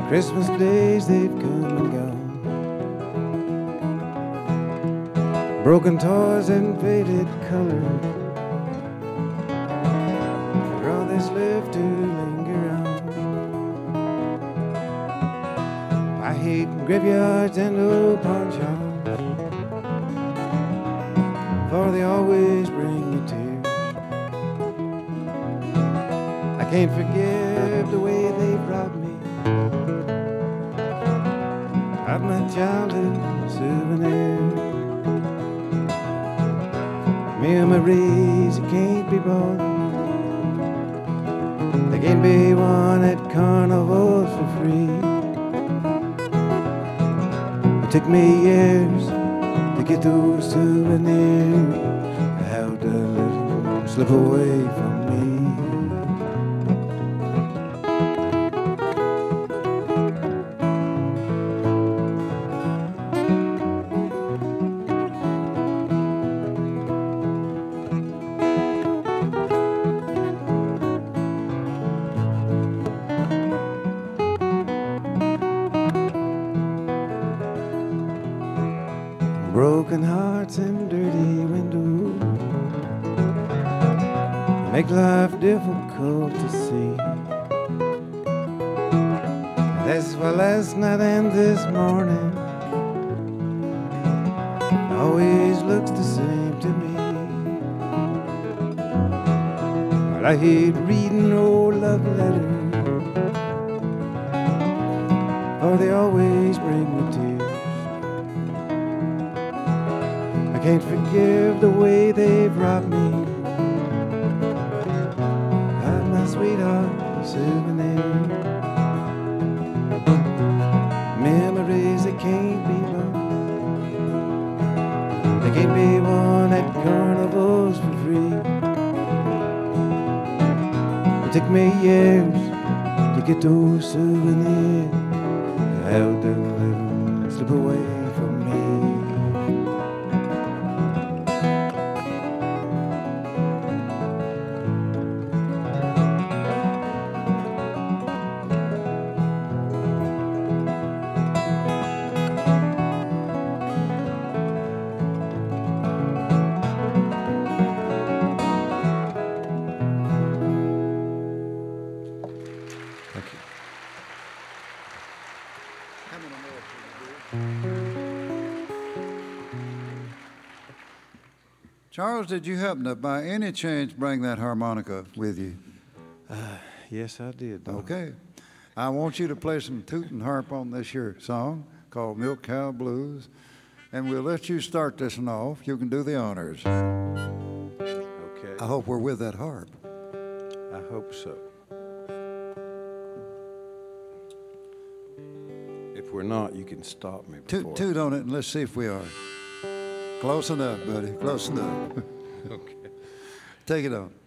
Christmas days, they've come and gone. Broken toys and faded colors are all that's left to linger on. I hate graveyards and old pawn shops, for they always bring me tears. I can't forgive the way they've robbed me of my childhood souvenir. Memories that can't be bought, they can't be won at carnivals for free. It took me years to get those souvenirs. How to let them slip away from me. Broken hearts and dirty windows make life difficult to see. That's why last night and this morning always looks the same to me. Well, I hate reading old love letters, for they always bring me tears. I can't forgive the way they've robbed me of my sweetheart souvenir. Memories that can't be bought, they can't be won at carnivals for free. It took me years to get those souvenirs. How to let them slip away from me. Charles, did you happen to, by any chance, bring that harmonica with you? Yes, I did. Okay. I want you to play some tootin' harp on this here song called Milk Cow Blues, and we'll let you start this one off. You can do the honors. Okay. I hope we're with that harp. I hope so. If we're not, you can stop me before. Toot on it, and let's see if we are. Close enough, buddy. Close enough. Okay. Take it on.